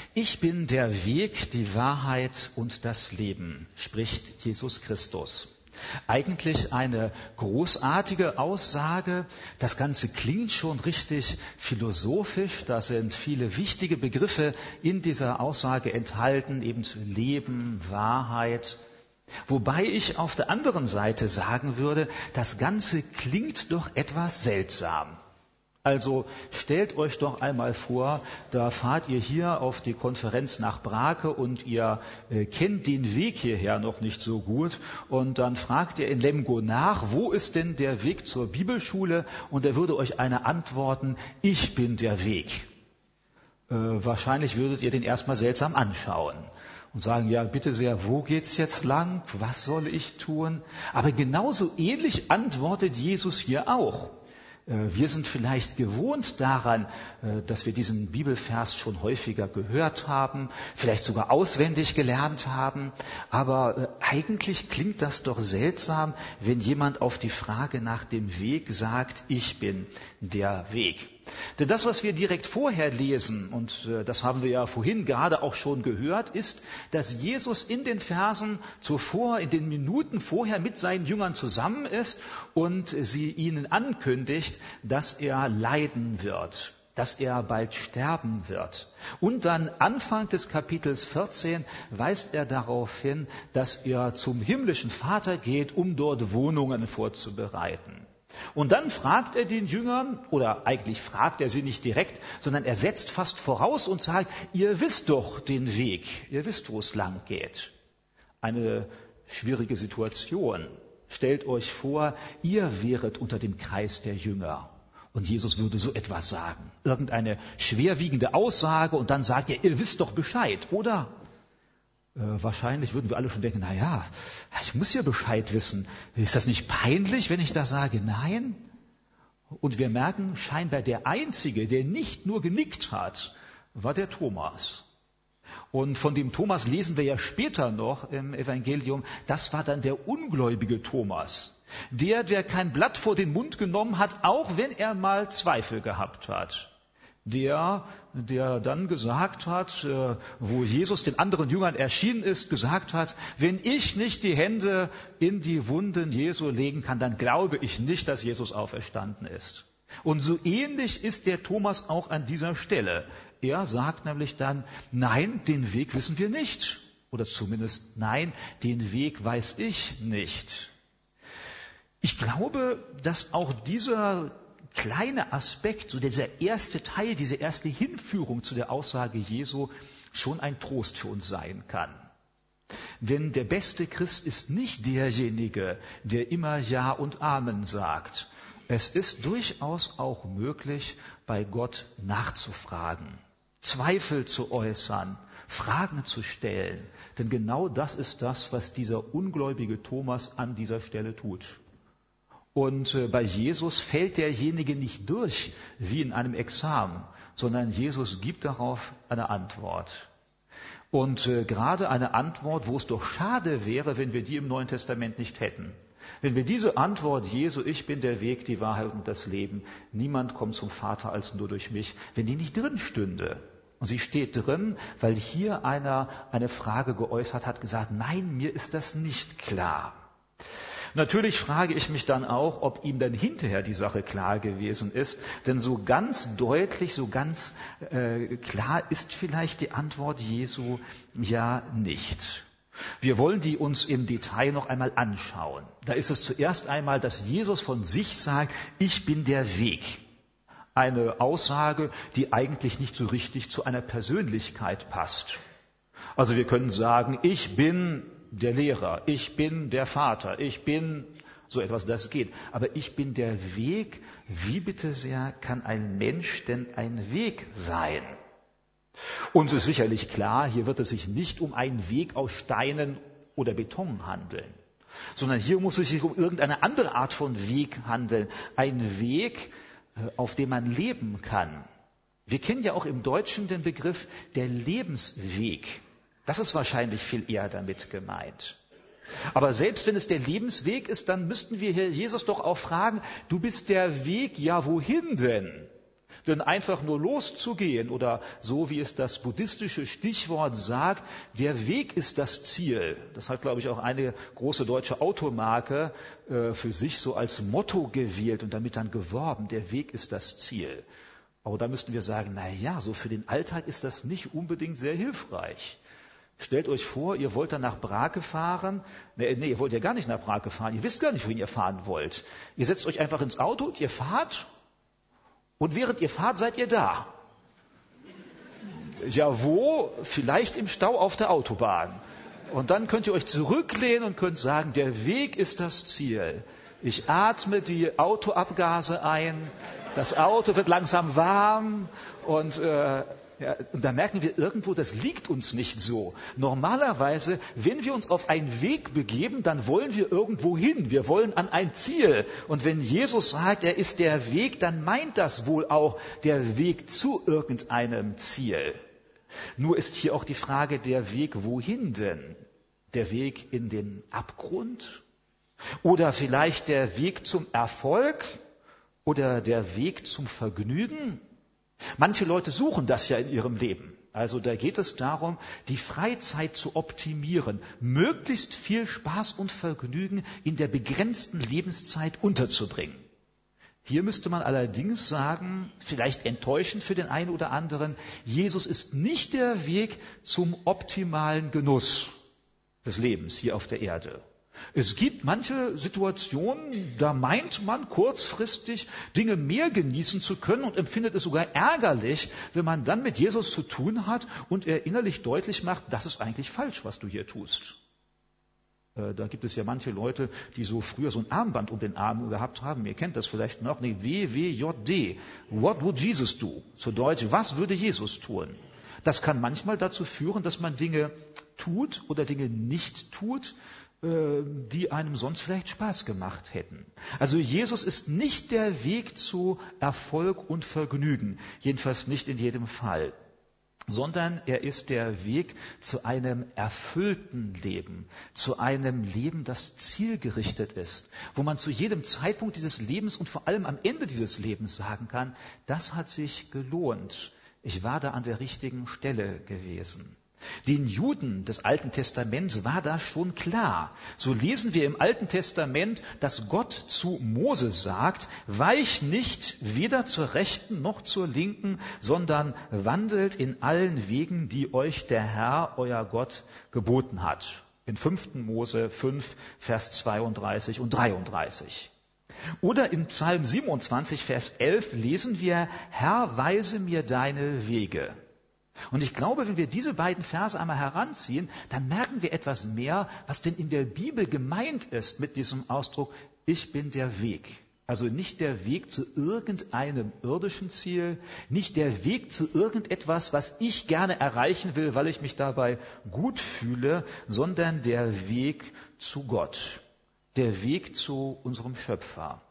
Ich bin der Weg, die Wahrheit und das Leben, spricht Jesus Christus. Eigentlich eine großartige Aussage. Das Ganze klingt schon richtig philosophisch. Da sind viele wichtige Begriffe in dieser Aussage enthalten, eben Leben, Wahrheit. Wobei ich auf der anderen Seite sagen würde, das Ganze klingt doch etwas seltsam. Also stellt euch doch einmal vor, da fahrt ihr hier auf die Konferenz nach Brake und ihr kennt den Weg hierher noch nicht so gut und dann fragt ihr in Lemgo nach, wo ist denn der Weg zur Bibelschule? Und er würde euch eine antworten, ich bin der Weg. Wahrscheinlich würdet ihr den erstmal seltsam anschauen und sagen, ja bitte sehr, wo geht's jetzt lang? Was soll ich tun? Aber genauso ähnlich antwortet Jesus hier auch. Wir sind vielleicht gewohnt daran, dass wir diesen Bibelvers schon häufiger gehört haben, vielleicht sogar auswendig gelernt haben. Aber eigentlich klingt das doch seltsam, wenn jemand auf die Frage nach dem Weg sagt, ich bin der Weg. Denn das, was wir direkt vorher lesen, und das haben wir ja vorhin gerade auch schon gehört, ist, dass Jesus in den Versen zuvor, in den Minuten vorher mit seinen Jüngern zusammen ist und sie ihnen ankündigt, dass er leiden wird, dass er bald sterben wird. Und dann Anfang des Kapitels 14 weist er darauf hin, dass er zum himmlischen Vater geht, um dort Wohnungen vorzubereiten. Und dann fragt er den Jüngern, oder eigentlich fragt er sie nicht direkt, sondern er setzt fast voraus und sagt, ihr wisst doch den Weg, ihr wisst, wo es lang geht. Eine schwierige Situation. Stellt euch vor, ihr wäret unter dem Kreis der Jünger und Jesus würde so etwas sagen. Irgendeine schwerwiegende Aussage und dann sagt er, ihr wisst doch Bescheid, oder? Wahrscheinlich würden wir alle schon denken, na ja, ich muss ja Bescheid wissen. Ist das nicht peinlich, wenn ich da sage, nein? Und wir merken, scheinbar der Einzige, der nicht nur genickt hat, war der Thomas. Und von dem Thomas lesen wir ja später noch im Evangelium, das war dann der ungläubige Thomas. Der kein Blatt vor den Mund genommen hat, auch wenn er mal Zweifel gehabt hat. Der dann gesagt hat, wo Jesus den anderen Jüngern erschienen ist, gesagt hat, wenn ich nicht die Hände in die Wunden Jesu legen kann, dann glaube ich nicht, dass Jesus auferstanden ist. Und so ähnlich ist der Thomas auch an dieser Stelle. Er sagt nämlich dann, nein, den Weg wissen wir nicht. Oder zumindest, nein, den Weg weiß ich nicht. Ich glaube, dass auch dieser kleine Aspekt, so dieser erste Teil, diese erste Hinführung zu der Aussage Jesu schon ein Trost für uns sein kann. Denn der beste Christ ist nicht derjenige, der immer Ja und Amen sagt. Es ist durchaus auch möglich, bei Gott nachzufragen, Zweifel zu äußern, Fragen zu stellen. Denn genau das ist das, was dieser ungläubige Thomas an dieser Stelle tut. Und bei Jesus fällt derjenige nicht durch wie in einem Examen, sondern Jesus gibt darauf eine Antwort. Und gerade eine Antwort, wo es doch schade wäre, wenn wir die im Neuen Testament nicht hätten. Wenn wir diese Antwort, Jesu, ich bin der Weg, die Wahrheit und das Leben, niemand kommt zum Vater als nur durch mich, wenn die nicht drin stünde. Und sie steht drin, weil hier einer eine Frage geäußert hat, gesagt, nein, mir ist das nicht klar. Natürlich frage ich mich dann auch, ob ihm dann hinterher die Sache klar gewesen ist, denn so ganz deutlich, so ganz klar ist vielleicht die Antwort Jesu ja nicht. Wir wollen die uns im Detail noch einmal anschauen. Da ist es zuerst einmal, dass Jesus von sich sagt, ich bin der Weg. Eine Aussage, die eigentlich nicht so richtig zu einer Persönlichkeit passt. Also wir können sagen, ich bin der Lehrer, ich bin der Vater, ich bin so etwas, das geht. Aber ich bin der Weg. Wie bitte sehr kann ein Mensch denn ein Weg sein? Uns ist sicherlich klar, hier wird es sich nicht um einen Weg aus Steinen oder Beton handeln, sondern hier muss es sich um irgendeine andere Art von Weg handeln. Ein Weg, auf dem man leben kann. Wir kennen ja auch im Deutschen den Begriff der Lebensweg. Das ist wahrscheinlich viel eher damit gemeint. Aber selbst wenn es der Lebensweg ist, dann müssten wir hier Jesus doch auch fragen, du bist der Weg, ja wohin denn? Denn einfach nur loszugehen oder so wie es das buddhistische Stichwort sagt, der Weg ist das Ziel. Das hat, glaube ich, auch eine große deutsche Automarke für sich so als Motto gewählt und damit dann geworben, der Weg ist das Ziel. Aber da müssten wir sagen, na ja, so für den Alltag ist das nicht unbedingt sehr hilfreich. Stellt euch vor, ihr wollt dann nach Brake fahren. Nee, ihr wollt ja gar nicht nach Brake fahren. Ihr wisst gar nicht, wohin ihr fahren wollt. Ihr setzt euch einfach ins Auto und ihr fahrt. Und während ihr fahrt, seid ihr da. Ja, wo? Vielleicht im Stau auf der Autobahn. Und dann könnt ihr euch zurücklehnen und könnt sagen, der Weg ist das Ziel. Ich atme die Autoabgase ein. Das Auto wird langsam warm und da merken wir irgendwo, das liegt uns nicht so. Normalerweise, wenn wir uns auf einen Weg begeben, dann wollen wir irgendwo hin. Wir wollen an ein Ziel. Und wenn Jesus sagt, er ist der Weg, dann meint das wohl auch der Weg zu irgendeinem Ziel. Nur ist hier auch die Frage, der Weg wohin denn? Der Weg in den Abgrund? Oder vielleicht der Weg zum Erfolg? Oder der Weg zum Vergnügen? Manche Leute suchen das ja in ihrem Leben. Also da geht es darum, die Freizeit zu optimieren, möglichst viel Spaß und Vergnügen in der begrenzten Lebenszeit unterzubringen. Hier müsste man allerdings sagen, vielleicht enttäuschend für den einen oder anderen, Jesus ist nicht der Weg zum optimalen Genuss des Lebens hier auf der Erde. Es gibt manche Situationen, da meint man kurzfristig Dinge mehr genießen zu können und empfindet es sogar ärgerlich, wenn man dann mit Jesus zu tun hat und er innerlich deutlich macht, das ist eigentlich falsch, was du hier tust. Da gibt es ja manche Leute, die so früher so ein Armband um den Arm gehabt haben. Ihr kennt das vielleicht noch. WWJD. What would Jesus do? Zu Deutsch, was würde Jesus tun? Das kann manchmal dazu führen, dass man Dinge tut oder Dinge nicht tut, die einem sonst vielleicht Spaß gemacht hätten. Also Jesus ist nicht der Weg zu Erfolg und Vergnügen, jedenfalls nicht in jedem Fall, sondern er ist der Weg zu einem erfüllten Leben, zu einem Leben, das zielgerichtet ist, wo man zu jedem Zeitpunkt dieses Lebens und vor allem am Ende dieses Lebens sagen kann, das hat sich gelohnt. Ich war da an der richtigen Stelle gewesen. Den Juden des Alten Testaments war das schon klar. So lesen wir im Alten Testament, dass Gott zu Mose sagt, weich nicht weder zur Rechten noch zur Linken, sondern wandelt in allen Wegen, die euch der Herr, euer Gott, geboten hat. In 5. Mose 5, Vers 32 und 33. Oder im Psalm 27, Vers 11 lesen wir, Herr, weise mir deine Wege. Und ich glaube, wenn wir diese beiden Verse einmal heranziehen, dann merken wir etwas mehr, was denn in der Bibel gemeint ist mit diesem Ausdruck, ich bin der Weg. Also nicht der Weg zu irgendeinem irdischen Ziel, nicht der Weg zu irgendetwas, was ich gerne erreichen will, weil ich mich dabei gut fühle, sondern der Weg zu Gott, der Weg zu unserem Schöpfer.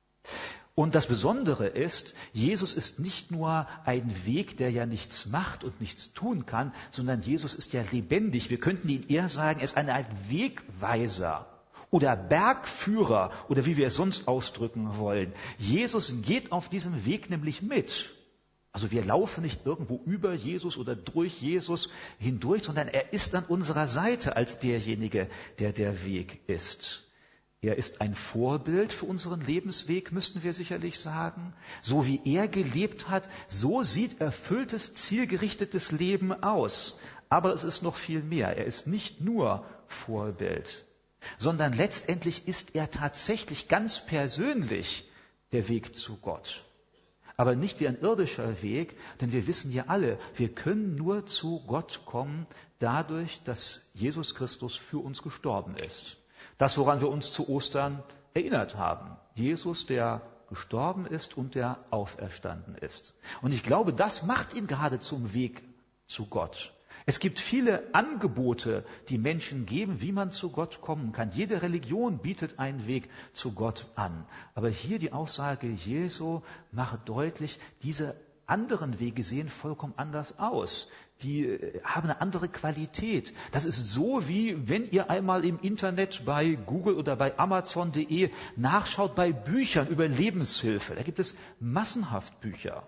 Und das Besondere ist, Jesus ist nicht nur ein Weg, der ja nichts macht und nichts tun kann, sondern Jesus ist ja lebendig. Wir könnten ihn eher sagen, er ist eine Art Wegweiser oder Bergführer oder wie wir es sonst ausdrücken wollen. Jesus geht auf diesem Weg nämlich mit. Also wir laufen nicht irgendwo über Jesus oder durch Jesus hindurch, sondern er ist an unserer Seite als derjenige, der der Weg ist. Er ist ein Vorbild für unseren Lebensweg, müssten wir sicherlich sagen. So wie er gelebt hat, so sieht erfülltes, zielgerichtetes Leben aus. Aber es ist noch viel mehr. Er ist nicht nur Vorbild, sondern letztendlich ist er tatsächlich ganz persönlich der Weg zu Gott. Aber nicht wie ein irdischer Weg, denn wir wissen ja alle, wir können nur zu Gott kommen, dadurch, dass Jesus Christus für uns gestorben ist. Das, woran wir uns zu Ostern erinnert haben. Jesus, der gestorben ist und der auferstanden ist. Und ich glaube, das macht ihn gerade zum Weg zu Gott. Es gibt viele Angebote, die Menschen geben, wie man zu Gott kommen kann. Jede Religion bietet einen Weg zu Gott an. Aber hier die Aussage Jesu macht deutlich, diese anderen Wege sehen vollkommen anders aus. Die haben eine andere Qualität. Das ist so, wie wenn ihr einmal im Internet bei Google oder bei Amazon.de nachschaut bei Büchern über Lebenshilfe. Da gibt es massenhaft Bücher.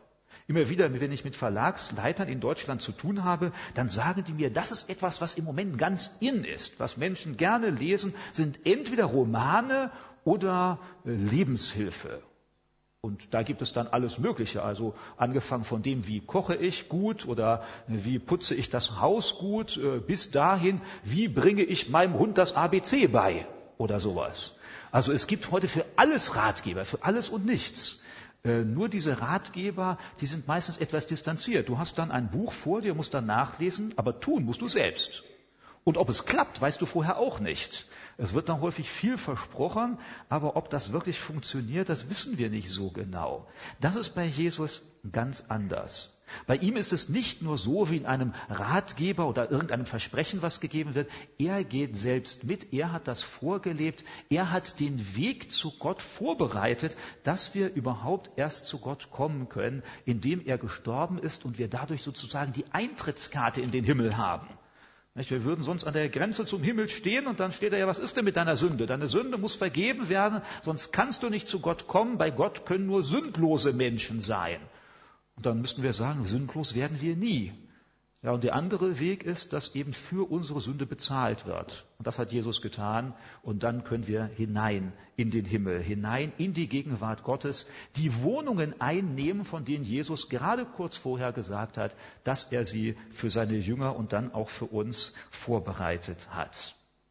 Immer wieder, wenn ich mit Verlagsleitern in Deutschland zu tun habe, dann sagen die mir, das ist etwas, was im Moment ganz in ist. Was Menschen gerne lesen, sind entweder Romane oder Lebenshilfe. Und da gibt es dann alles Mögliche, also angefangen von dem, wie koche ich gut oder wie putze ich das Haus gut, bis dahin, wie bringe ich meinem Hund das ABC bei oder sowas. Also es gibt heute für alles Ratgeber, für alles und nichts. Nur diese Ratgeber, die sind meistens etwas distanziert. Du hast dann ein Buch vor dir, musst dann nachlesen, aber tun musst du selbst. Und ob es klappt, weißt du vorher auch nicht. Es wird dann häufig viel versprochen, aber ob das wirklich funktioniert, das wissen wir nicht so genau. Das ist bei Jesus ganz anders. Bei ihm ist es nicht nur so wie in einem Ratgeber oder irgendeinem Versprechen, was gegeben wird. Er geht selbst mit, er hat das vorgelebt, er hat den Weg zu Gott vorbereitet, dass wir überhaupt erst zu Gott kommen können, indem er gestorben ist und wir dadurch sozusagen die Eintrittskarte in den Himmel haben. Wir würden sonst an der Grenze zum Himmel stehen und dann steht da ja, was ist denn mit deiner Sünde? Deine Sünde muss vergeben werden, sonst kannst du nicht zu Gott kommen. Bei Gott können nur sündlose Menschen sein. Und dann müssten wir sagen, sündlos werden wir nie. Ja, und der andere Weg ist, dass eben für unsere Sünde bezahlt wird. Und das hat Jesus getan. Und dann können wir hinein in den Himmel, hinein in die Gegenwart Gottes, die Wohnungen einnehmen, von denen Jesus gerade kurz vorher gesagt hat, dass er sie für seine Jünger und dann auch für uns vorbereitet hat.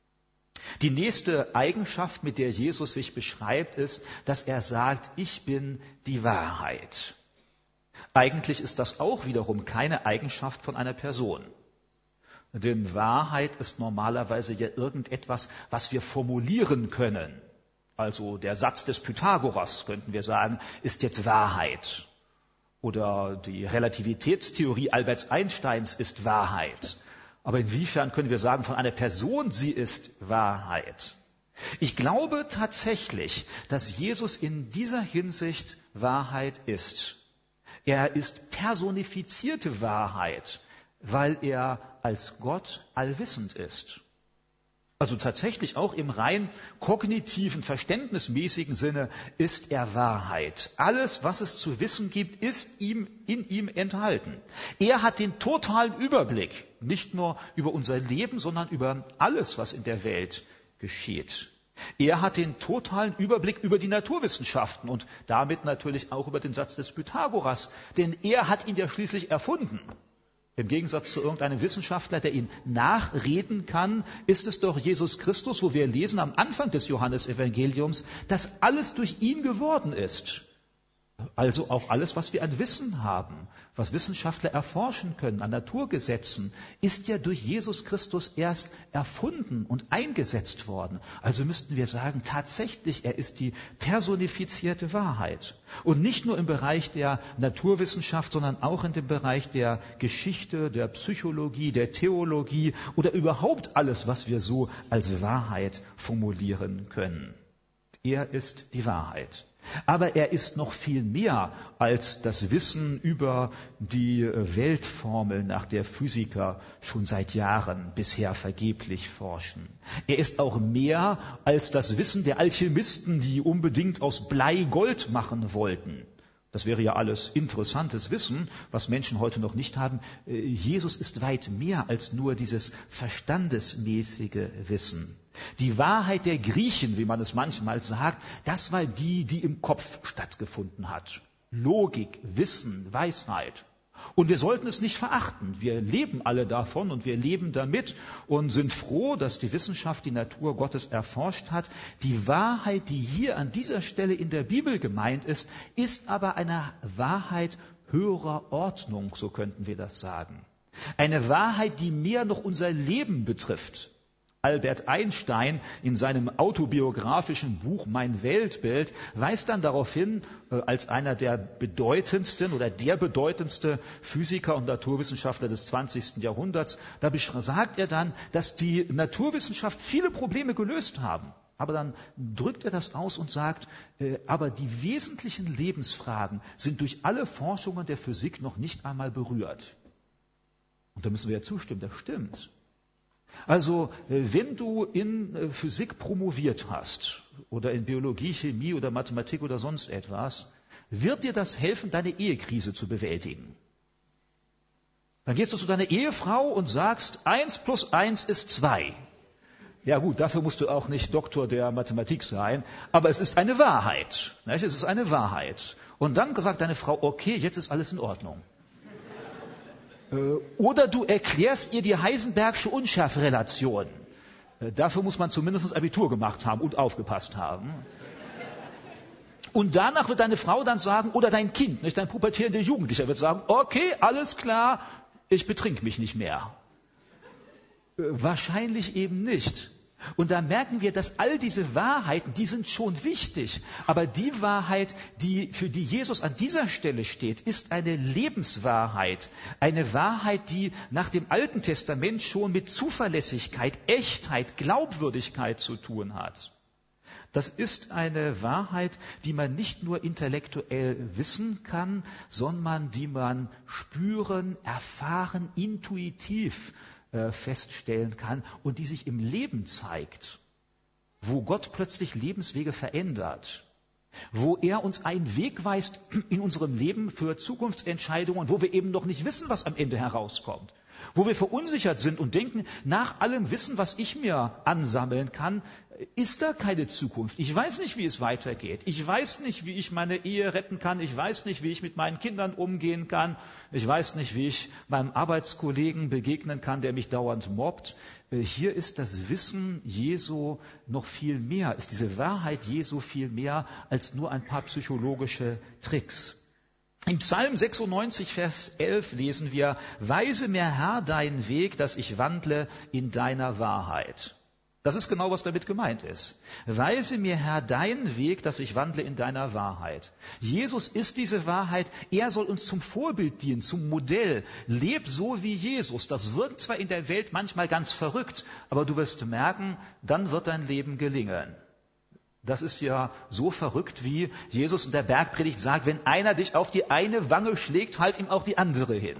Die nächste Eigenschaft, mit der Jesus sich beschreibt, ist, dass er sagt, ich bin die Wahrheit. Eigentlich ist das auch wiederum keine Eigenschaft von einer Person. Denn Wahrheit ist normalerweise ja irgendetwas, was wir formulieren können. Also der Satz des Pythagoras, könnten wir sagen, ist jetzt Wahrheit. Oder die Relativitätstheorie Albert Einsteins ist Wahrheit. Aber inwiefern können wir sagen, von einer Person, sie ist Wahrheit? Ich glaube tatsächlich, dass Jesus in dieser Hinsicht Wahrheit ist. Er ist personifizierte Wahrheit, weil er als Gott allwissend ist. Also tatsächlich auch im rein kognitiven, verständnismäßigen Sinne ist er Wahrheit. Alles, was es zu wissen gibt, ist in ihm enthalten. Er hat den totalen Überblick, nicht nur über unser Leben, sondern über alles, was in der Welt geschieht. Er hat den totalen Überblick über die Naturwissenschaften und damit natürlich auch über den Satz des Pythagoras, denn er hat ihn ja schließlich erfunden. Im Gegensatz zu irgendeinem Wissenschaftler, der ihn nachreden kann, ist es doch Jesus Christus, wo wir lesen am Anfang des Johannesevangeliums, dass alles durch ihn geworden ist. Also auch alles, was wir an Wissen haben, was Wissenschaftler erforschen können, an Naturgesetzen, ist ja durch Jesus Christus erst erfunden und eingesetzt worden. Also müssten wir sagen, tatsächlich, er ist die personifizierte Wahrheit. Und nicht nur im Bereich der Naturwissenschaft, sondern auch in dem Bereich der Geschichte, der Psychologie, der Theologie oder überhaupt alles, was wir so als Wahrheit formulieren können. Er ist die Wahrheit. Aber er ist noch viel mehr als das Wissen über die Weltformel, nach der Physiker schon seit Jahren bisher vergeblich forschen. Er ist auch mehr als das Wissen der Alchemisten, die unbedingt aus Blei Gold machen wollten. Das wäre ja alles interessantes Wissen, was Menschen heute noch nicht haben. Jesus ist weit mehr als nur dieses verstandesmäßige Wissen. Die Wahrheit der Griechen, wie man es manchmal sagt, das war die im Kopf stattgefunden hat. Logik, Wissen, Weisheit. Und wir sollten es nicht verachten. Wir leben alle davon und wir leben damit und sind froh, dass die Wissenschaft die Natur Gottes erforscht hat. Die Wahrheit, die hier an dieser Stelle in der Bibel gemeint ist, ist aber eine Wahrheit höherer Ordnung, so könnten wir das sagen. Eine Wahrheit, die mehr noch unser Leben betrifft. Albert Einstein in seinem autobiografischen Buch Mein Weltbild weist dann darauf hin, als einer der bedeutendsten oder der bedeutendste Physiker und Naturwissenschaftler des 20. Jahrhunderts, da sagt er dann, dass die Naturwissenschaft viele Probleme gelöst haben. Aber dann drückt er das aus und sagt, aber die wesentlichen Lebensfragen sind durch alle Forschungen der Physik noch nicht einmal berührt. Und da müssen wir ja zustimmen, das stimmt. Also, wenn du in Physik promoviert hast oder in Biologie, Chemie oder Mathematik oder sonst etwas, wird dir das helfen, deine Ehekrise zu bewältigen. Dann gehst du zu deiner Ehefrau und sagst, 1 + 1 ist 2. Ja gut, dafür musst du auch nicht Doktor der Mathematik sein, aber es ist eine Wahrheit. Nicht? Es ist eine Wahrheit. Und dann sagt deine Frau, okay, jetzt ist alles in Ordnung. Oder du erklärst ihr die Heisenbergsche Unschärferelation. Dafür muss man zumindest Abitur gemacht haben und aufgepasst haben. Und danach wird deine Frau dann sagen, oder dein Kind, nicht dein pubertierender Jugendlicher, wird sagen, okay, alles klar, ich betrink mich nicht mehr. Wahrscheinlich eben nicht. Und da merken wir, dass all diese Wahrheiten, die sind schon wichtig. Aber die Wahrheit, für die Jesus an dieser Stelle steht, ist eine Lebenswahrheit. Eine Wahrheit, die nach dem Alten Testament schon mit Zuverlässigkeit, Echtheit, Glaubwürdigkeit zu tun hat. Das ist eine Wahrheit, die man nicht nur intellektuell wissen kann, sondern die man spüren, erfahren, intuitiv feststellen kann und die sich im Leben zeigt, wo Gott plötzlich Lebenswege verändert, wo er uns einen Weg weist in unserem Leben für Zukunftsentscheidungen, wo wir eben noch nicht wissen, was am Ende herauskommt, wo wir verunsichert sind und denken, nach allem Wissen, was ich mir ansammeln kann, ist da keine Zukunft. Ich weiß nicht, wie es weitergeht. Ich weiß nicht, wie ich meine Ehe retten kann. Ich weiß nicht, wie ich mit meinen Kindern umgehen kann. Ich weiß nicht, wie ich meinem Arbeitskollegen begegnen kann, der mich dauernd mobbt. Hier ist das Wissen Jesu noch viel mehr, ist diese Wahrheit Jesu viel mehr als nur ein paar psychologische Tricks. Im Psalm 96, Vers 11 lesen wir, weise mir, Herr, deinen Weg, dass ich wandle in deiner Wahrheit. Das ist genau, was damit gemeint ist. Weise mir, Herr, deinen Weg, dass ich wandle in deiner Wahrheit. Jesus ist diese Wahrheit. Er soll uns zum Vorbild dienen, zum Modell. Leb so wie Jesus. Das wirkt zwar in der Welt manchmal ganz verrückt, aber du wirst merken, dann wird dein Leben gelingen. Das ist ja so verrückt, wie Jesus in der Bergpredigt sagt, wenn einer dich auf die eine Wange schlägt, halt ihm auch die andere hin.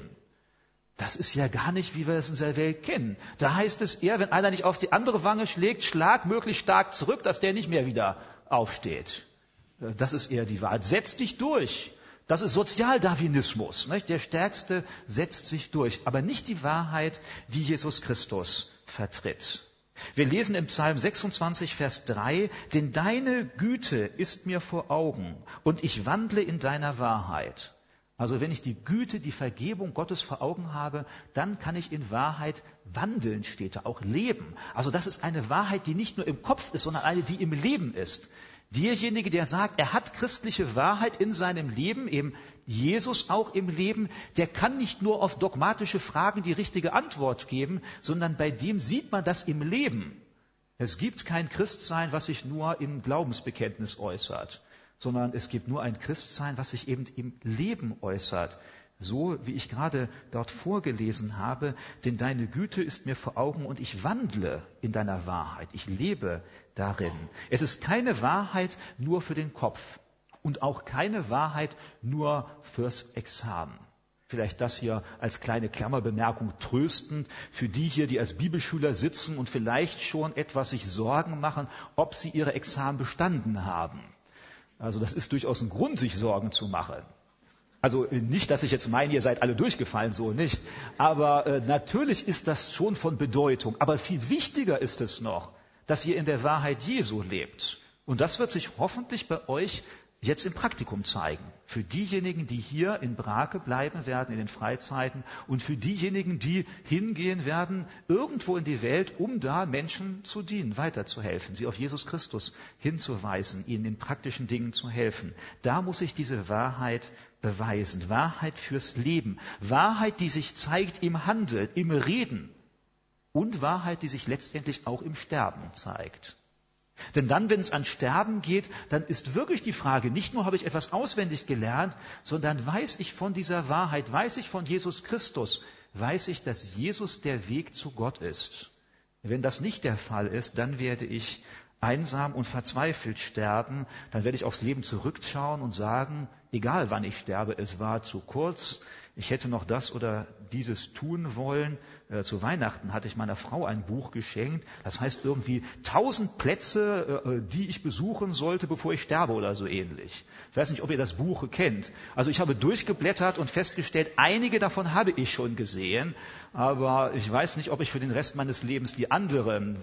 Das ist ja gar nicht, wie wir es in der Welt kennen. Da heißt es eher, wenn einer nicht auf die andere Wange schlägt, schlag möglichst stark zurück, dass der nicht mehr wieder aufsteht. Das ist eher die Wahrheit. Setz dich durch. Das ist Sozialdarwinismus. Nicht? Der Stärkste setzt sich durch. Aber nicht die Wahrheit, die Jesus Christus vertritt. Wir lesen im Psalm 26, Vers 3, denn deine Güte ist mir vor Augen und ich wandle in deiner Wahrheit. Also wenn ich die Güte, die Vergebung Gottes vor Augen habe, dann kann ich in Wahrheit wandeln, steht da, auch leben. Also das ist eine Wahrheit, die nicht nur im Kopf ist, sondern eine, die im Leben ist. Derjenige, der sagt, er hat christliche Wahrheit in seinem Leben, eben Jesus auch im Leben, der kann nicht nur auf dogmatische Fragen die richtige Antwort geben, sondern bei dem sieht man das im Leben. Es gibt kein Christsein, was sich nur im Glaubensbekenntnis äußert, sondern es gibt nur ein Christsein, was sich eben im Leben äußert. So wie ich gerade dort vorgelesen habe, denn deine Güte ist mir vor Augen und ich wandle in deiner Wahrheit. Ich lebe darin. Es ist keine Wahrheit nur für den Kopf und auch keine Wahrheit nur fürs Examen. Vielleicht das hier als kleine Klammerbemerkung tröstend für die hier, die als Bibelschüler sitzen und vielleicht schon etwas sich Sorgen machen, ob sie ihre Examen bestanden haben. Also das ist durchaus ein Grund, sich Sorgen zu machen. Also nicht, dass ich jetzt meine, ihr seid alle durchgefallen, so nicht. Aber natürlich ist das schon von Bedeutung. Aber viel wichtiger ist es noch, dass ihr in der Wahrheit Jesu lebt. Und das wird sich hoffentlich bei euch jetzt im Praktikum zeigen. Für diejenigen, die hier in Brake bleiben werden in den Freizeiten und für diejenigen, die hingehen werden irgendwo in die Welt, um da Menschen zu dienen, weiterzuhelfen, sie auf Jesus Christus hinzuweisen, ihnen in praktischen Dingen zu helfen. Da muss sich diese Wahrheit beweisen. Wahrheit fürs Leben. Wahrheit, die sich zeigt im Handeln, im Reden. Und Wahrheit, die sich letztendlich auch im Sterben zeigt. Denn dann, wenn es an Sterben geht, dann ist wirklich die Frage, nicht nur habe ich etwas auswendig gelernt, sondern weiß ich von dieser Wahrheit, weiß ich von Jesus Christus, weiß ich, dass Jesus der Weg zu Gott ist. Wenn das nicht der Fall ist, dann werde ich einsam und verzweifelt sterben, dann werde ich aufs Leben zurückschauen und sagen, egal wann ich sterbe, es war zu kurz, ich hätte noch das oder dieses tun wollen. Zu Weihnachten hatte ich meiner Frau ein Buch geschenkt. Das heißt irgendwie 1000 Plätze, die ich besuchen sollte, bevor ich sterbe oder so ähnlich. Ich weiß nicht, ob ihr das Buch kennt. Also ich habe durchgeblättert und festgestellt, einige davon habe ich schon gesehen. Aber ich weiß nicht, ob ich für den Rest meines Lebens die anderen,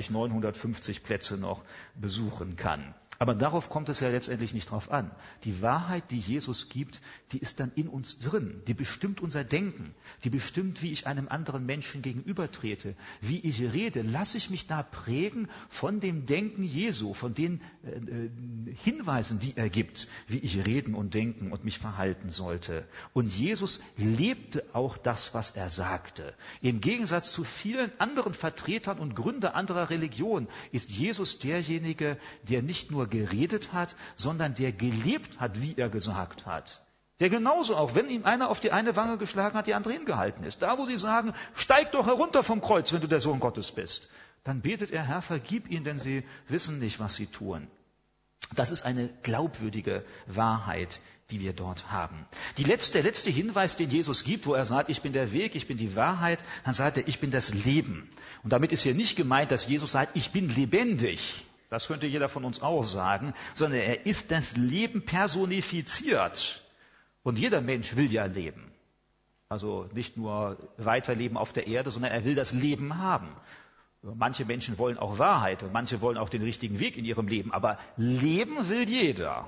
950 Plätze noch besuchen kann. Aber darauf kommt es ja letztendlich nicht drauf an. Die Wahrheit, die Jesus gibt, die ist dann in uns drin. Die bestimmt unser Denken. Die bestimmt, wie ich einem anderen Menschen gegenübertrete. Wie ich rede. Lasse ich mich da prägen von dem Denken Jesu, von den Hinweisen, die er gibt, wie ich reden und denken und mich verhalten sollte. Und Jesus lebte auch das, was er sagte. Im Gegensatz zu vielen anderen Vertretern und Gründern anderer Religionen ist Jesus derjenige, der nicht nur geredet hat, sondern der gelebt hat, wie er gesagt hat. Der genauso auch, wenn ihm einer auf die eine Wange geschlagen hat, die andere hingehalten ist. Da, wo sie sagen, steig doch herunter vom Kreuz, wenn du der Sohn Gottes bist. Dann betet er, Herr, vergib ihnen, denn sie wissen nicht, was sie tun. Das ist eine glaubwürdige Wahrheit, die wir dort haben. Der letzte Hinweis, den Jesus gibt, wo er sagt, ich bin der Weg, ich bin die Wahrheit, dann sagt er, ich bin das Leben. Und damit ist hier nicht gemeint, dass Jesus sagt, ich bin lebendig. Das könnte jeder von uns auch sagen, sondern er ist das Leben personifiziert. Und jeder Mensch will ja leben. Also nicht nur weiterleben auf der Erde, sondern er will das Leben haben. Manche Menschen wollen auch Wahrheit und manche wollen auch den richtigen Weg in ihrem Leben. Aber leben will jeder.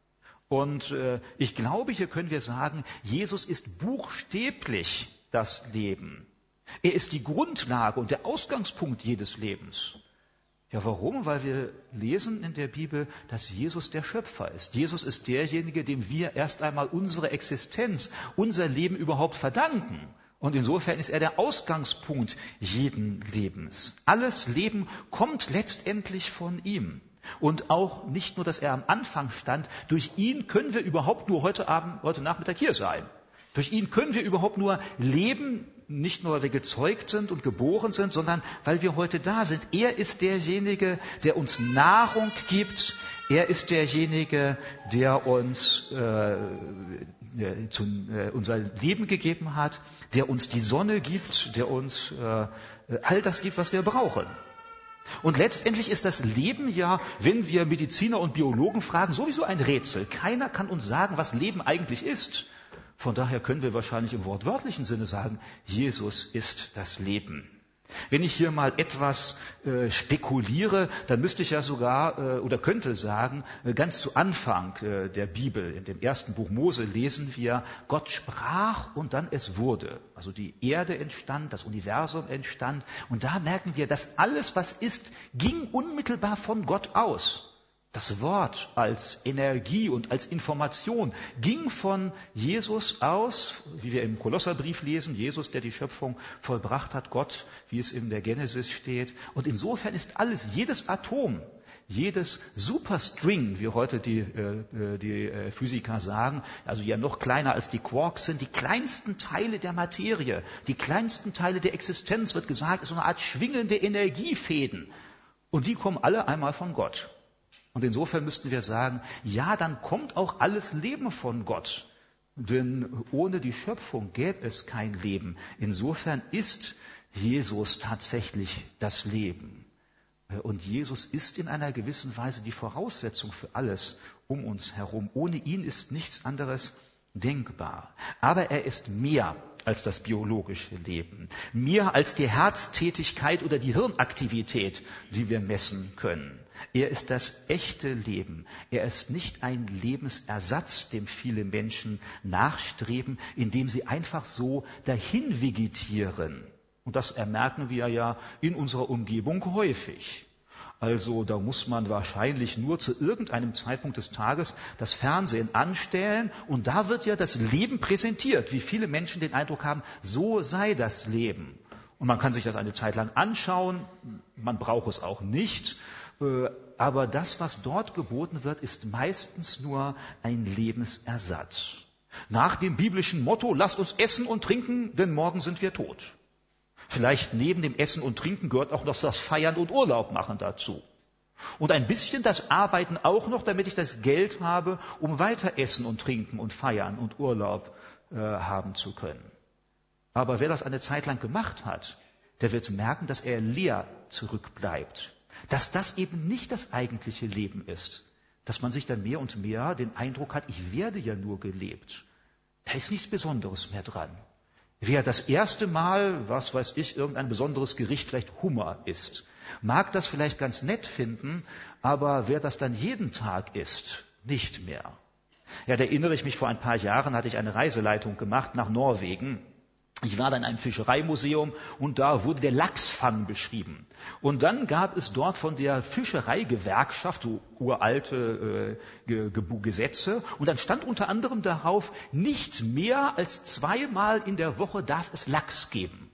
Und ich glaube, hier können wir sagen, Jesus ist buchstäblich das Leben. Er ist die Grundlage und der Ausgangspunkt jedes Lebens. Ja, warum? Weil wir lesen in der Bibel, dass Jesus der Schöpfer ist. Jesus ist derjenige, dem wir erst einmal unsere Existenz, unser Leben überhaupt verdanken. Und insofern ist er der Ausgangspunkt jeden Lebens. Alles Leben kommt letztendlich von ihm. Und auch nicht nur, dass er am Anfang stand, durch ihn können wir überhaupt nur heute Nachmittag hier sein. Durch ihn können wir überhaupt nur leben, nicht nur, weil wir gezeugt sind und geboren sind, sondern weil wir heute da sind. Er ist derjenige, der uns Nahrung gibt. Er ist derjenige, der uns unser Leben gegeben hat, der uns die Sonne gibt, der uns all das gibt, was wir brauchen. Und letztendlich ist das Leben ja, wenn wir Mediziner und Biologen fragen, sowieso ein Rätsel. Keiner kann uns sagen, was Leben eigentlich ist. Von daher können wir wahrscheinlich im wortwörtlichen Sinne sagen, Jesus ist das Leben. Wenn ich hier mal etwas spekuliere, dann müsste ich ja sogar oder könnte sagen, ganz zu Anfang der Bibel, in dem ersten Buch Mose lesen wir, Gott sprach und dann es wurde. Also die Erde entstand, das Universum entstand und da merken wir, dass alles, was ist, ging unmittelbar von Gott aus. Das Wort als Energie und als Information ging von Jesus aus, wie wir im Kolosserbrief lesen, Jesus, der die Schöpfung vollbracht hat, Gott, wie es in der Genesis steht. Und insofern ist alles, jedes Atom, jedes Superstring, wie heute die Physiker sagen, also ja noch kleiner als die Quarks sind, die kleinsten Teile der Materie, die kleinsten Teile der Existenz, wird gesagt, ist so eine Art schwingende Energiefäden. Und die kommen alle einmal von Gott. Und insofern müssten wir sagen, ja, dann kommt auch alles Leben von Gott. Denn ohne die Schöpfung gäbe es kein Leben. Insofern ist Jesus tatsächlich das Leben. Und Jesus ist in einer gewissen Weise die Voraussetzung für alles um uns herum. Ohne ihn ist nichts anderes denkbar. Aber er ist mehr als das biologische Leben, mehr als die Herztätigkeit oder die Hirnaktivität, die wir messen können. Er ist das echte Leben. Er ist nicht ein Lebensersatz, dem viele Menschen nachstreben, indem sie einfach so dahin vegetieren. Und das merken wir ja in unserer Umgebung häufig. Also da muss man wahrscheinlich nur zu irgendeinem Zeitpunkt des Tages das Fernsehen anstellen und da wird ja das Leben präsentiert, wie viele Menschen den Eindruck haben, so sei das Leben. Und man kann sich das eine Zeit lang anschauen, man braucht es auch nicht, aber das, was dort geboten wird, ist meistens nur ein Lebensersatz. Nach dem biblischen Motto, lasst uns essen und trinken, denn morgen sind wir tot. Vielleicht neben dem Essen und Trinken gehört auch noch das Feiern und Urlaub machen dazu. Und ein bisschen das Arbeiten auch noch, damit ich das Geld habe, um weiter essen und trinken und feiern und Urlaub haben zu können. Aber wer das eine Zeit lang gemacht hat, der wird merken, dass er leer zurückbleibt. Dass das eben nicht das eigentliche Leben ist. Dass man sich dann mehr und mehr den Eindruck hat, ich werde ja nur gelebt. Da ist nichts Besonderes mehr dran. Wer das erste Mal, was weiß ich, irgendein besonderes Gericht, vielleicht Hummer isst, mag das vielleicht ganz nett finden, aber wer das dann jeden Tag isst, nicht mehr. Ja, da erinnere ich mich, vor ein paar Jahren hatte ich eine Reiseleitung gemacht nach Norwegen. Ich war dann in einem Fischereimuseum und da wurde der Lachsfang beschrieben. Und dann gab es dort von der Fischereigewerkschaft so uralte Gesetze. Und dann stand unter anderem darauf, nicht mehr als 2-mal in der Woche darf es Lachs geben.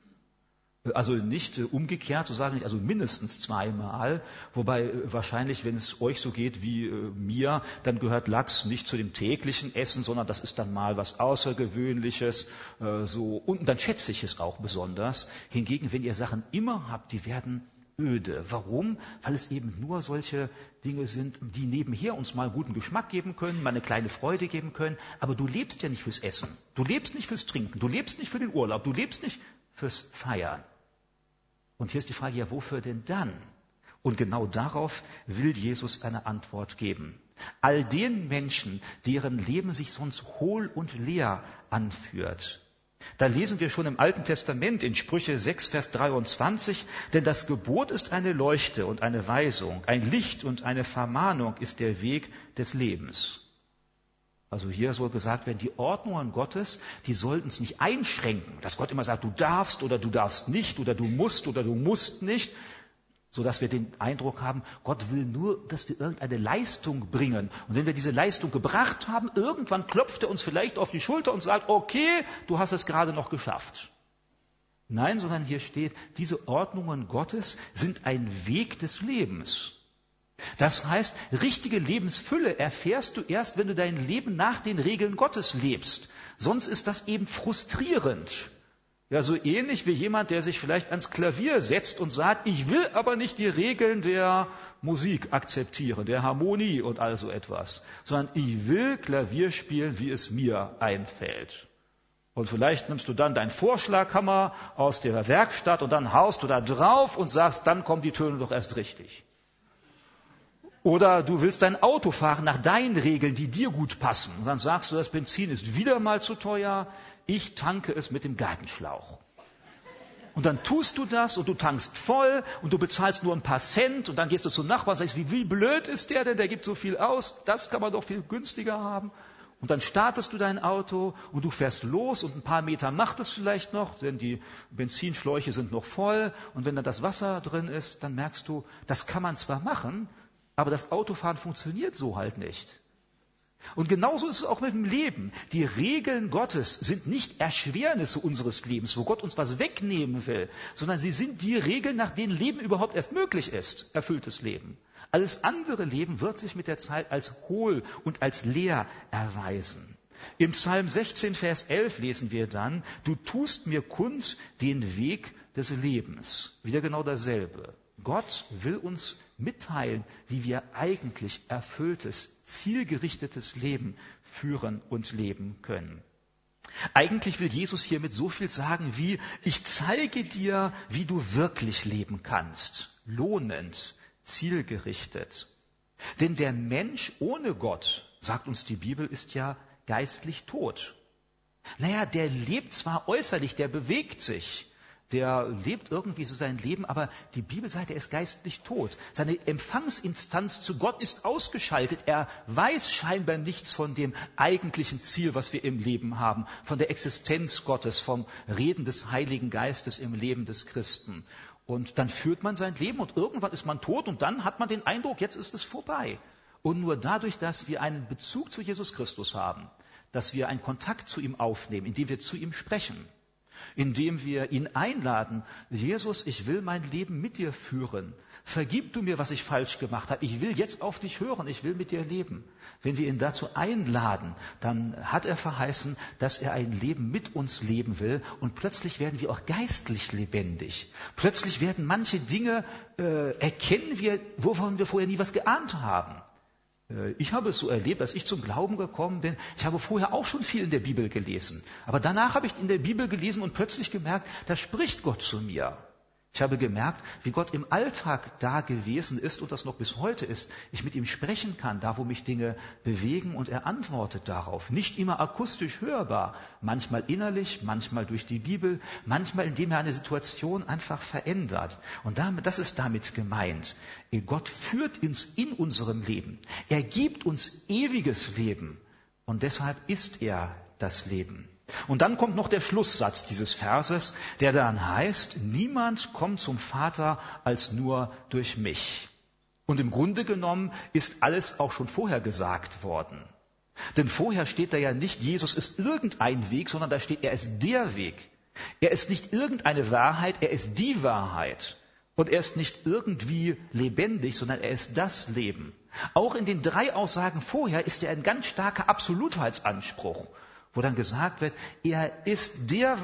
Also nicht umgekehrt zu sagen, also mindestens 2-mal. Wobei wahrscheinlich, wenn es euch so geht wie mir, dann gehört Lachs nicht zu dem täglichen Essen, sondern das ist dann mal was Außergewöhnliches. Und dann schätze ich es auch besonders. Hingegen, wenn ihr Sachen immer habt, die werden öde. Warum? Weil es eben nur solche Dinge sind, die nebenher uns mal guten Geschmack geben können, mal eine kleine Freude geben können. Aber du lebst ja nicht fürs Essen. Du lebst nicht fürs Trinken. Du lebst nicht für den Urlaub. Du lebst nicht fürs Feiern. Und hier ist die Frage, ja, wofür denn dann? Und genau darauf will Jesus eine Antwort geben. All den Menschen, deren Leben sich sonst hohl und leer anführt. Da lesen wir schon im Alten Testament in Sprüche 6, Vers 23, denn das Gebot ist eine Leuchte und eine Weisung, ein Licht und eine Vermahnung ist der Weg des Lebens. Also hier soll gesagt werden, die Ordnungen Gottes, die sollten uns nicht einschränken, dass Gott immer sagt, du darfst oder du darfst nicht oder du musst nicht, sodass wir den Eindruck haben, Gott will nur, dass wir irgendeine Leistung bringen. Und wenn wir diese Leistung gebracht haben, irgendwann klopft er uns vielleicht auf die Schulter und sagt, okay, du hast es gerade noch geschafft. Nein, sondern hier steht, diese Ordnungen Gottes sind ein Weg des Lebens. Das heißt, richtige Lebensfülle erfährst du erst, wenn du dein Leben nach den Regeln Gottes lebst. Sonst ist das eben frustrierend. Ja, so ähnlich wie jemand, der sich vielleicht ans Klavier setzt und sagt, ich will aber nicht die Regeln der Musik akzeptieren, der Harmonie und all so etwas, sondern ich will Klavier spielen, wie es mir einfällt. Und vielleicht nimmst du dann deinen Vorschlaghammer aus der Werkstatt und dann haust du da drauf und sagst, dann kommen die Töne doch erst richtig. Oder du willst dein Auto fahren nach deinen Regeln, die dir gut passen. Und dann sagst du, das Benzin ist wieder mal zu teuer, ich tanke es mit dem Gartenschlauch. Und dann tust du das und du tankst voll und du bezahlst nur ein paar Cent und dann gehst du zum Nachbarn und sagst, wie blöd ist der denn, der gibt so viel aus, das kann man doch viel günstiger haben. Und dann startest du dein Auto und du fährst los und ein paar Meter macht es vielleicht noch, denn die Benzinschläuche sind noch voll. Und wenn dann das Wasser drin ist, dann merkst du, das kann man zwar machen, aber das Autofahren funktioniert so halt nicht. Und genauso ist es auch mit dem Leben. Die Regeln Gottes sind nicht Erschwernisse unseres Lebens, wo Gott uns was wegnehmen will, sondern sie sind die Regeln, nach denen Leben überhaupt erst möglich ist, erfülltes Leben. Alles andere Leben wird sich mit der Zeit als hohl und als leer erweisen. Im Psalm 16, Vers 11 lesen wir dann, du tust mir kund den Weg des Lebens. Wieder genau dasselbe. Gott will uns mitteilen, wie wir eigentlich erfülltes, zielgerichtetes Leben führen und leben können. Eigentlich will Jesus hiermit so viel sagen wie, ich zeige dir, wie du wirklich leben kannst. Lohnend, zielgerichtet. Denn der Mensch ohne Gott, sagt uns die Bibel, ist ja geistlich tot. Naja, der lebt zwar äußerlich, der bewegt sich, der lebt irgendwie so sein Leben, aber die Bibel sagt, er ist geistlich tot. Seine Empfangsinstanz zu Gott ist ausgeschaltet. Er weiß scheinbar nichts von dem eigentlichen Ziel, was wir im Leben haben, von der Existenz Gottes, vom Reden des Heiligen Geistes im Leben des Christen. Und dann führt man sein Leben und irgendwann ist man tot und dann hat man den Eindruck, jetzt ist es vorbei. Und nur dadurch, dass wir einen Bezug zu Jesus Christus haben, dass wir einen Kontakt zu ihm aufnehmen, indem wir zu ihm sprechen, indem wir ihn einladen, Jesus, ich will mein Leben mit dir führen. Vergib du mir, was ich falsch gemacht habe. Ich will jetzt auf dich hören, ich will mit dir leben. Wenn wir ihn dazu einladen, dann hat er verheißen, dass er ein Leben mit uns leben will und plötzlich werden wir auch geistlich lebendig. Plötzlich werden manche Dinge, erkennen wir, wovon wir vorher nie was geahnt haben. Ich habe es so erlebt, als ich zum Glauben gekommen bin. Ich habe vorher auch schon viel in der Bibel gelesen. Aber danach habe ich in der Bibel gelesen und plötzlich gemerkt, da spricht Gott zu mir. Ich habe gemerkt, wie Gott im Alltag da gewesen ist und das noch bis heute ist. Ich mit ihm sprechen kann, da wo mich Dinge bewegen und er antwortet darauf. Nicht immer akustisch hörbar, manchmal innerlich, manchmal durch die Bibel, manchmal indem er eine Situation einfach verändert. Und das ist damit gemeint. Gott führt uns in unserem Leben. Er gibt uns ewiges Leben und deshalb ist er das Leben. Und dann kommt noch der Schlusssatz dieses Verses, der dann heißt, niemand kommt zum Vater als nur durch mich. Und im Grunde genommen ist alles auch schon vorher gesagt worden. Denn vorher steht da ja nicht, Jesus ist irgendein Weg, sondern da steht, er ist der Weg. Er ist nicht irgendeine Wahrheit, er ist die Wahrheit. Und er ist nicht irgendwie lebendig, sondern er ist das Leben. Auch in den 3 Aussagen vorher ist er ein ganz starker Absolutheitsanspruch, wo dann gesagt wird, er ist der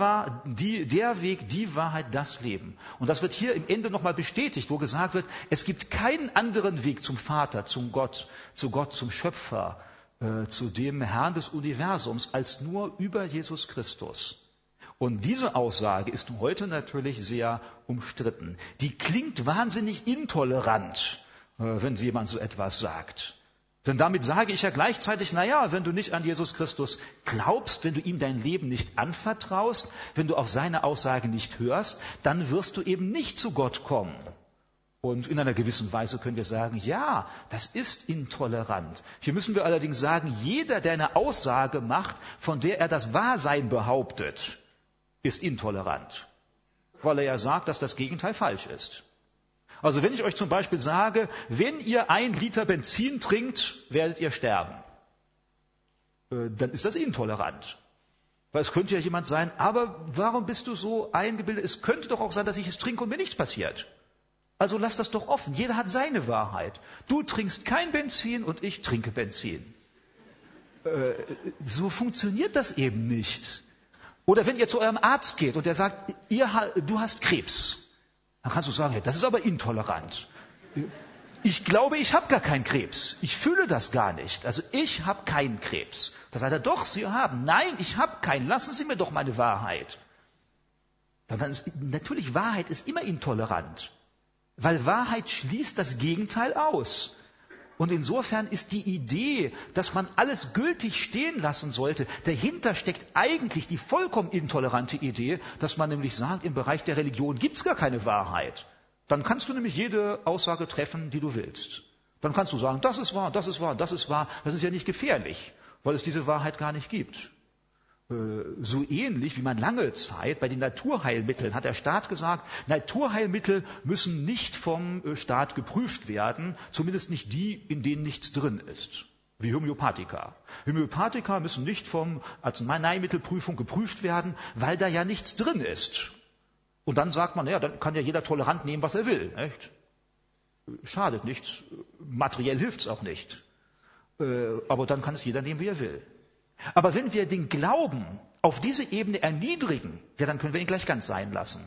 Weg, die Wahrheit, das Leben. Und das wird hier im Ende nochmal bestätigt, wo gesagt wird, es gibt keinen anderen Weg zum Vater, zu Gott, zum Schöpfer, zu dem Herrn des Universums, als nur über Jesus Christus. Und diese Aussage ist heute natürlich sehr umstritten. Die klingt wahnsinnig intolerant, wenn jemand so etwas sagt. Denn damit sage ich ja gleichzeitig, wenn du nicht an Jesus Christus glaubst, wenn du ihm dein Leben nicht anvertraust, wenn du auf seine Aussage nicht hörst, dann wirst du eben nicht zu Gott kommen. Und in einer gewissen Weise können wir sagen, ja, das ist intolerant. Hier müssen wir allerdings sagen, jeder, der eine Aussage macht, von der er das Wahrsein behauptet, ist intolerant, weil er ja sagt, dass das Gegenteil falsch ist. Also wenn ich euch zum Beispiel sage, wenn ihr 1 Liter Benzin trinkt, werdet ihr sterben, dann ist das intolerant. Weil es könnte ja jemand sein, aber warum bist du so eingebildet? Es könnte doch auch sein, dass ich es trinke und mir nichts passiert. Also lass das doch offen. Jeder hat seine Wahrheit. Du trinkst kein Benzin und ich trinke Benzin. So funktioniert das eben nicht. Oder wenn ihr zu eurem Arzt geht und der sagt, du hast Krebs. Dann kannst du sagen, hey, das ist aber intolerant. Ich glaube, ich habe gar keinen Krebs. Ich fühle das gar nicht. Also ich habe keinen Krebs. Da sagt er, doch, Sie haben. Nein, ich habe keinen. Lassen Sie mir doch meine Wahrheit. Natürlich, Wahrheit ist immer intolerant. Weil Wahrheit schließt das Gegenteil aus. Und insofern ist die Idee, dass man alles gültig stehen lassen sollte, dahinter steckt eigentlich die vollkommen intolerante Idee, dass man nämlich sagt, im Bereich der Religion gibt's gar keine Wahrheit. Dann kannst du nämlich jede Aussage treffen, die du willst. Dann kannst du sagen, das ist wahr, das ist wahr, das ist wahr. Das ist ja nicht gefährlich, weil es diese Wahrheit gar nicht gibt. So ähnlich wie man lange Zeit bei den Naturheilmitteln, hat der Staat gesagt, Naturheilmittel müssen nicht vom Staat geprüft werden, zumindest nicht die, in denen nichts drin ist, wie Homöopathika. Homöopathika müssen nicht vom Arzneimittelprüfung geprüft werden, weil da ja nichts drin ist. Und dann sagt man, dann kann ja jeder tolerant nehmen, was er will. Echt? Schadet nichts, materiell hilft's auch nicht. Aber dann kann es jeder nehmen, wie er will. Aber wenn wir den Glauben auf diese Ebene erniedrigen, dann können wir ihn gleich ganz sein lassen.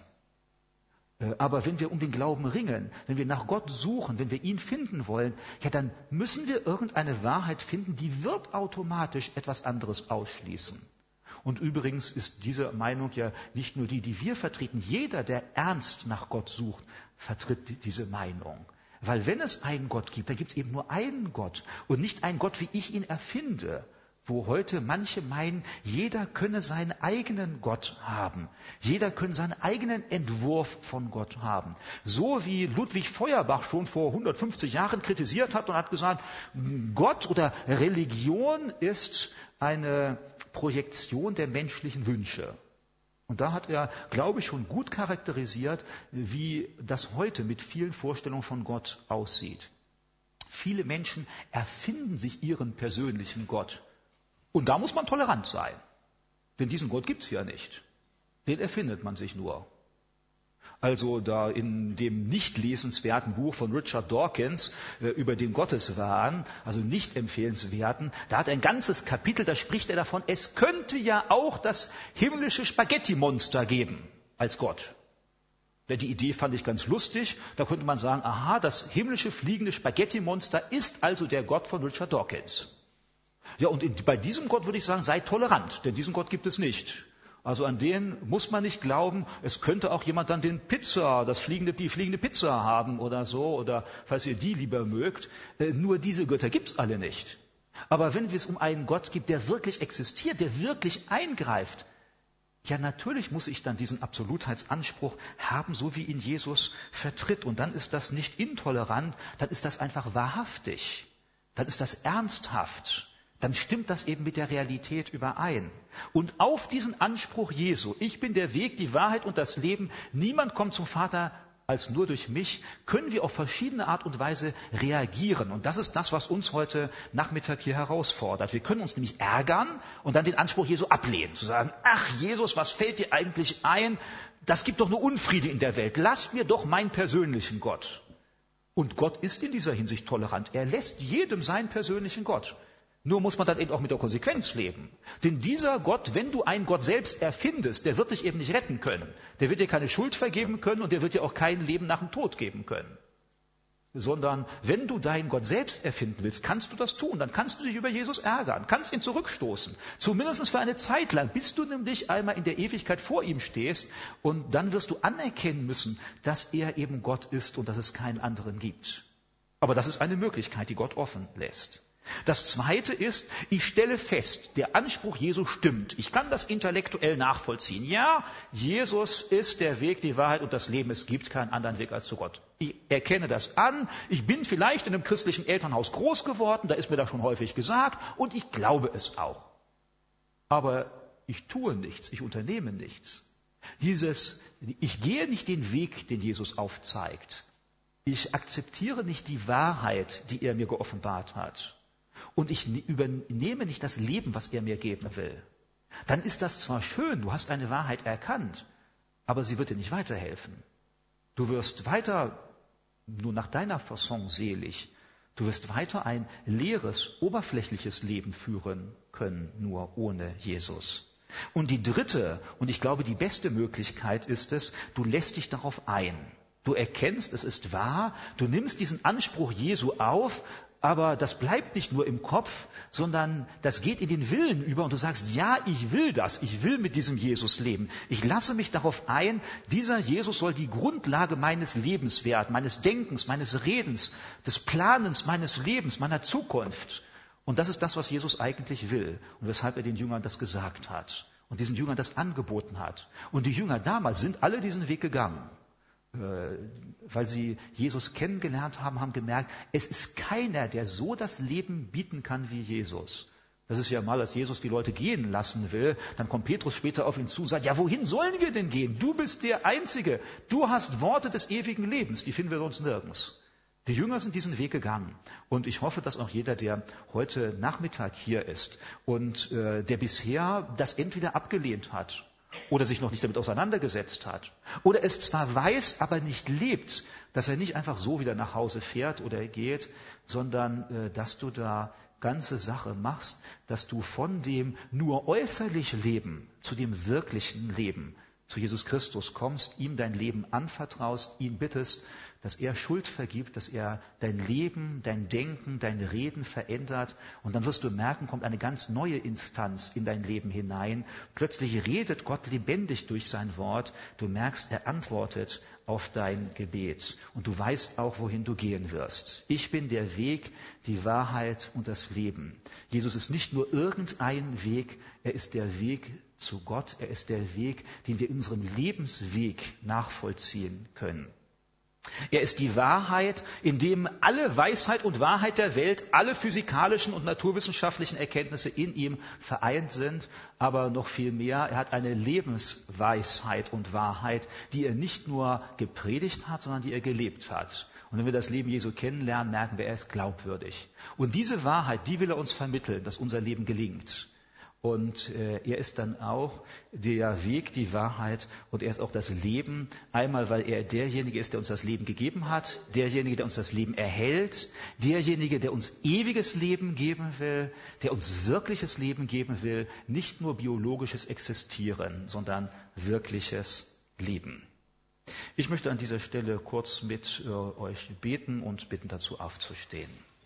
Aber wenn wir um den Glauben ringen, wenn wir nach Gott suchen, wenn wir ihn finden wollen, dann müssen wir irgendeine Wahrheit finden, die wird automatisch etwas anderes ausschließen. Und übrigens ist diese Meinung ja nicht nur die wir vertreten. Jeder, der ernst nach Gott sucht, vertritt diese Meinung. Weil wenn es einen Gott gibt, dann gibt es eben nur einen Gott und nicht einen Gott, wie ich ihn erfinde. Wo heute manche meinen, jeder könne seinen eigenen Gott haben. Jeder könne seinen eigenen Entwurf von Gott haben. So wie Ludwig Feuerbach schon vor 150 Jahren kritisiert hat und hat gesagt, Gott oder Religion ist eine Projektion der menschlichen Wünsche. Und da hat er, glaube ich, schon gut charakterisiert, wie das heute mit vielen Vorstellungen von Gott aussieht. Viele Menschen erfinden sich ihren persönlichen Gott. Und da muss man tolerant sein. Denn diesen Gott gibt's ja nicht. Den erfindet man sich nur. Also da in dem nicht lesenswerten Buch von Richard Dawkins über den Gotteswahn, also nicht empfehlenswerten, da hat er ein ganzes Kapitel, da spricht er davon, es könnte ja auch das himmlische Spaghetti-Monster geben als Gott. Ja, die Idee fand ich ganz lustig. Da könnte man sagen, aha, das himmlische fliegende Spaghetti-Monster ist also der Gott von Richard Dawkins. Ja, und bei diesem Gott würde ich sagen, sei tolerant, denn diesen Gott gibt es nicht. Also an den muss man nicht glauben. Es könnte auch jemand dann die fliegende Pizza haben oder so, oder falls ihr die lieber mögt. Nur diese Götter gibt's alle nicht. Aber wenn es um einen Gott gibt, der wirklich existiert, der wirklich eingreift, ja, natürlich muss ich dann diesen Absolutheitsanspruch haben, so wie ihn Jesus vertritt. Und dann ist das nicht intolerant, dann ist das einfach wahrhaftig, dann ist das ernsthaft, dann stimmt das eben mit der Realität überein. Und auf diesen Anspruch Jesu, ich bin der Weg, die Wahrheit und das Leben, niemand kommt zum Vater als nur durch mich, können wir auf verschiedene Art und Weise reagieren. Und das ist das, was uns heute Nachmittag hier herausfordert. Wir können uns nämlich ärgern und dann den Anspruch Jesu ablehnen. Zu sagen, ach Jesus, was fällt dir eigentlich ein? Das gibt doch nur Unfriede in der Welt. Lass mir doch meinen persönlichen Gott. Und Gott ist in dieser Hinsicht tolerant. Er lässt jedem seinen persönlichen Gott. Nur muss man dann eben auch mit der Konsequenz leben. Denn dieser Gott, wenn du einen Gott selbst erfindest, der wird dich eben nicht retten können. Der wird dir keine Schuld vergeben können und der wird dir auch kein Leben nach dem Tod geben können. Sondern wenn du deinen Gott selbst erfinden willst, kannst du das tun. Dann kannst du dich über Jesus ärgern, kannst ihn zurückstoßen. Zumindest für eine Zeit lang, bis du nämlich einmal in der Ewigkeit vor ihm stehst. Und dann wirst du anerkennen müssen, dass er eben Gott ist und dass es keinen anderen gibt. Aber das ist eine Möglichkeit, die Gott offen lässt. Das Zweite ist, ich stelle fest, der Anspruch Jesu stimmt. Ich kann das intellektuell nachvollziehen. Ja, Jesus ist der Weg, die Wahrheit und das Leben. Es gibt keinen anderen Weg als zu Gott. Ich erkenne das an. Ich bin vielleicht in einem christlichen Elternhaus groß geworden, da ist mir das schon häufig gesagt, und ich glaube es auch. Aber ich tue nichts, ich unternehme nichts. Ich gehe nicht den Weg, den Jesus aufzeigt. Ich akzeptiere nicht die Wahrheit, die er mir geoffenbart hat. Und ich übernehme nicht das Leben, was er mir geben will. Dann ist das zwar schön, du hast eine Wahrheit erkannt, aber sie wird dir nicht weiterhelfen. Du wirst weiter nur nach deiner Fasson selig. Du wirst weiter ein leeres, oberflächliches Leben führen können, nur ohne Jesus. Und die dritte, und ich glaube die beste Möglichkeit ist es, du lässt dich darauf ein. Du erkennst, es ist wahr, du nimmst diesen Anspruch Jesu auf, aber das bleibt nicht nur im Kopf, sondern das geht in den Willen über und du sagst, ja, ich will das, ich will mit diesem Jesus leben. Ich lasse mich darauf ein, dieser Jesus soll die Grundlage meines Lebens werden, meines Denkens, meines Redens, des Planens meines Lebens, meiner Zukunft. Und das ist das, was Jesus eigentlich will und weshalb er den Jüngern das gesagt hat und diesen Jüngern das angeboten hat. Und die Jünger damals sind alle diesen Weg gegangen. Weil sie Jesus kennengelernt haben, haben gemerkt, es ist keiner, der so das Leben bieten kann wie Jesus. Das ist ja mal, dass Jesus die Leute gehen lassen will. Dann kommt Petrus später auf ihn zu und sagt, ja, wohin sollen wir denn gehen? Du bist der Einzige. Du hast Worte des ewigen Lebens. Die finden wir sonst nirgends. Die Jünger sind diesen Weg gegangen. Und ich hoffe, dass auch jeder, der heute Nachmittag hier ist und der bisher das entweder abgelehnt hat oder sich noch nicht damit auseinandergesetzt hat oder es zwar weiß, aber nicht lebt, dass er nicht einfach so wieder nach Hause fährt oder geht, sondern dass du da ganze Sache machst, dass du von dem nur äußerlich Leben zu dem wirklichen Leben, zu Jesus Christus kommst, ihm dein Leben anvertraust, ihn bittest, dass er Schuld vergibt, dass er dein Leben, dein Denken, dein Reden verändert. Und dann wirst du merken, kommt eine ganz neue Instanz in dein Leben hinein. Plötzlich redet Gott lebendig durch sein Wort. Du merkst, er antwortet auf dein Gebet. Und du weißt auch, wohin du gehen wirst. Ich bin der Weg, die Wahrheit und das Leben. Jesus ist nicht nur irgendein Weg, er ist der Weg zu Gott. Er ist der Weg, den wir in unserem Lebensweg nachvollziehen können. Er ist die Wahrheit, in dem alle Weisheit und Wahrheit der Welt, alle physikalischen und naturwissenschaftlichen Erkenntnisse in ihm vereint sind, aber noch viel mehr, er hat eine Lebensweisheit und Wahrheit, die er nicht nur gepredigt hat, sondern die er gelebt hat. Und wenn wir das Leben Jesu kennenlernen, merken wir, er ist glaubwürdig. Und diese Wahrheit, die will er uns vermitteln, dass unser Leben gelingt. Und er ist dann auch der Weg, die Wahrheit und er ist auch das Leben. Einmal, weil er derjenige ist, der uns das Leben gegeben hat, derjenige, der uns das Leben erhält, derjenige, der uns ewiges Leben geben will, der uns wirkliches Leben geben will, nicht nur biologisches Existieren, sondern wirkliches Leben. Ich möchte an dieser Stelle kurz mit euch beten und bitten dazu aufzustehen.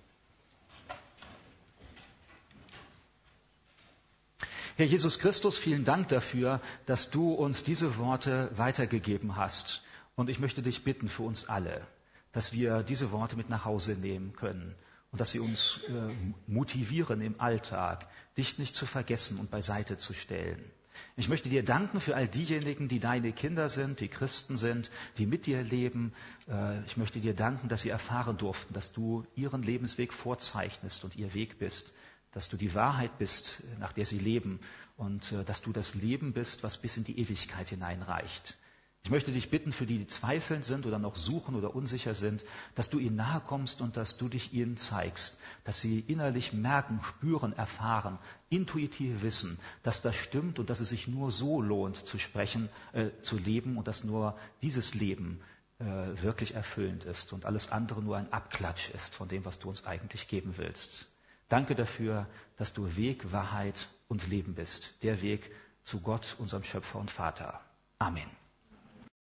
Herr Jesus Christus, vielen Dank dafür, dass du uns diese Worte weitergegeben hast. Und ich möchte dich bitten für uns alle, dass wir diese Worte mit nach Hause nehmen können und dass sie uns motivieren im Alltag, dich nicht zu vergessen und beiseite zu stellen. Ich möchte dir danken für all diejenigen, die deine Kinder sind, die Christen sind, die mit dir leben. Ich möchte dir danken, dass sie erfahren durften, dass du ihren Lebensweg vorzeichnest und ihr Weg bist, dass du die Wahrheit bist, nach der sie leben und dass du das Leben bist, was bis in die Ewigkeit hineinreicht. Ich möchte dich bitten, für die, die zweifelnd sind oder noch suchen oder unsicher sind, dass du ihnen nahe kommst und dass du dich ihnen zeigst, dass sie innerlich merken, spüren, erfahren, intuitiv wissen, dass das stimmt und dass es sich nur so lohnt zu sprechen, zu leben und dass nur dieses Leben wirklich erfüllend ist und alles andere nur ein Abklatsch ist von dem, was du uns eigentlich geben willst. Danke dafür, dass du Weg, Wahrheit und Leben bist, der Weg zu Gott, unserem Schöpfer und Vater. Amen.